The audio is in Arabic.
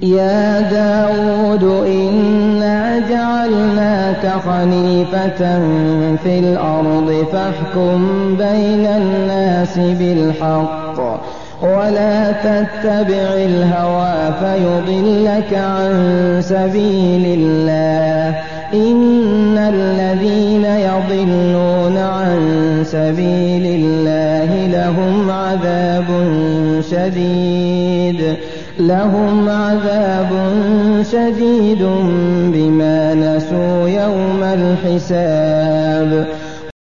يا داود إنا جعلناك خليفة في الأرض فاحكم بين الناس بالحق ولا تتبع الهوى فيضلك عن سبيل الله إن الذين يضلون عن سبيل الله لهم عذاب شديد بما نسوا يوم الحساب